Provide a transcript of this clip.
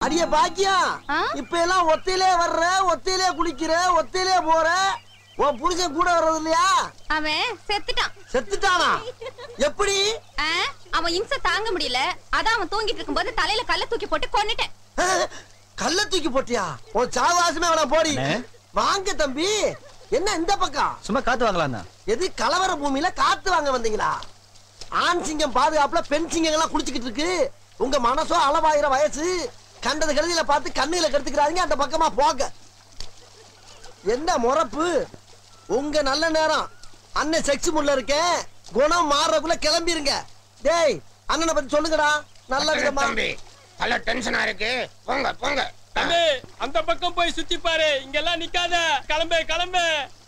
அடியே பாக்கியம், இப்ப எல்லாம் ஒத்தையிலே வர்ற, ஒத்தையிலே குளிக்கிற, ஒத்தையிலே போற. உன் புருஷன் கூட வர்றது இல்லையா? அவன் செத்துட்டான். செத்துட்டானா? எப்படி? அவன் இம்சை தாங்க முடியல, அதான் அவன் தூங்கிட்டு இருக்கும்போது தலையில கல்ல தூக்கி போட்டு கொன்னுட்டேன். கல்ல தூக்கி போட்டியா? உன் சாவாசமே அவன போடி. வாங்க தம்பி. என்ன இந்த பக்கம்? சும்மா காத்து வாங்கலாம். எது கலவர பூமியில காத்து வாங்க வந்தீங்களா? ஆண் சிங்கம் பாதுகாப்புல பெண் சிங்கம் எல்லாம் குளிச்சுக்கிட்டு இருக்கு. உங்க மனசோ அளவாயிர வயசு. கண்டது கழுதியில பார்த்து கண்ணுல கெடுத்துக்கிறாங்க. அந்த பக்கமா போக. என்ன முறப்பு? உங்க நல்ல நேரம். அண்ணன் செக்ஸ் முள்ள இருக்கேன். குணம் மாறக்குள்ள கிளம்பிருங்க. டேய் அண்ணனை பத்தி சொல்லுங்கடா. நல்ல விதமா. நல்ல டென்ஷனா இருக்கு. போங்க போங்க. அந்த பக்கம் போய் சுத்தி பாரு. இங்கெல்லாம் நிக்காத. கிளம்பு கிளம்பு.